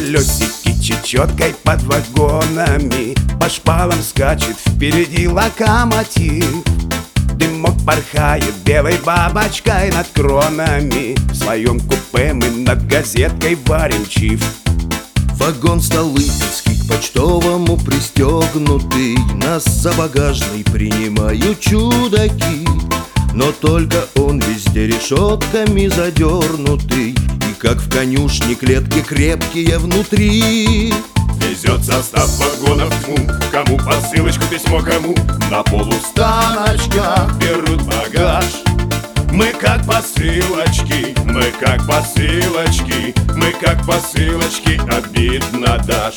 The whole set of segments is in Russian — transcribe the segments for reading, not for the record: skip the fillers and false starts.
Колесики чечеткой под вагонами, по шпалам скачет впереди локомотив. Дымок порхает белой бабочкой над кронами. В своем купе мы над газеткой варим чиф. Вагон Столыпинский к почтовому пристегнутый. Нас за багажный принимают чудаки. Но только он везде решетками задернутый, и как в конюшне клетки крепкие внутри. Везет состав вагонов тьму, кому посылочку, письмо кому. На полустаночках берут багаж. Мы как посылочки, мы как посылочки, мы как посылочки, обидно дашь.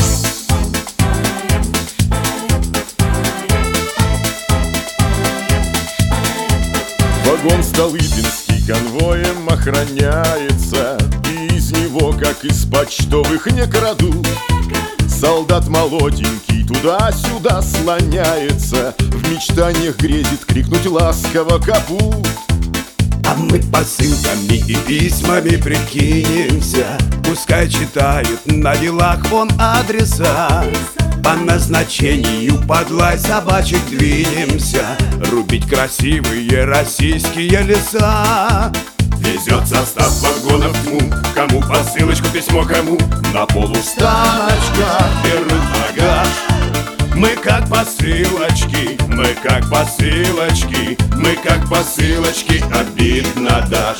Вагон Столыпинский конвоем охраняется, и из него, как из почтовых, не крадут. Солдат молоденький туда-сюда слоняется, в мечтаниях грезит крикнуть ласково капут. А мы посылками и письмами прикинемся, пускай читают на делах вон адреса. По назначению под лай собачек двинемся, рубить красивые российские леса. Везет состав вагонов тьму, кому посылочку, письмо кому. На полустаночках берут багаж. Мы как посылочки, мы как посылочки, мы как посылочки, обидно дашь.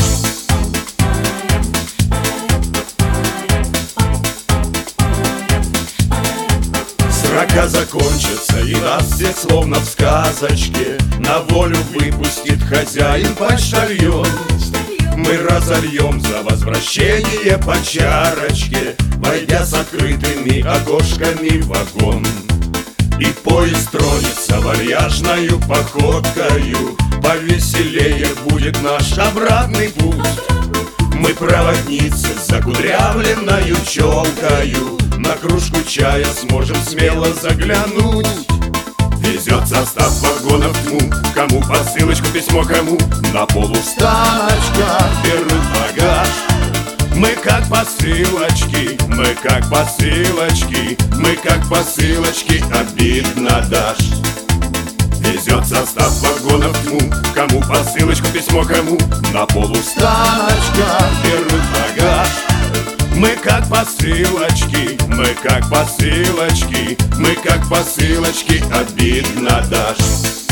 Срока закончится, и нас всех словно в сказочке на волю выпустит хозяин-почтальон. Мы разольем за возвращение по чарочке, войдя с открытыми окошками в вагон. И поезд тронется вальяжною походкою, повеселее будет наш обратный путь. Мы проводницы с закудрявленною челкою, на кружку чая сможем смело заглянуть. Везет состав вагонов тьму, кому посылочку, письмо кому. На полустаночках берут багаж. Мы как посылочки, мы как посылочки, мы как посылочки, обидно дашь. Везет состав вагонов тьму, кому посылочку, письмо кому. На полустаночках берут багаж. Мы как посылочки, мы как посылочки, мы как посылочки, обидно дашь.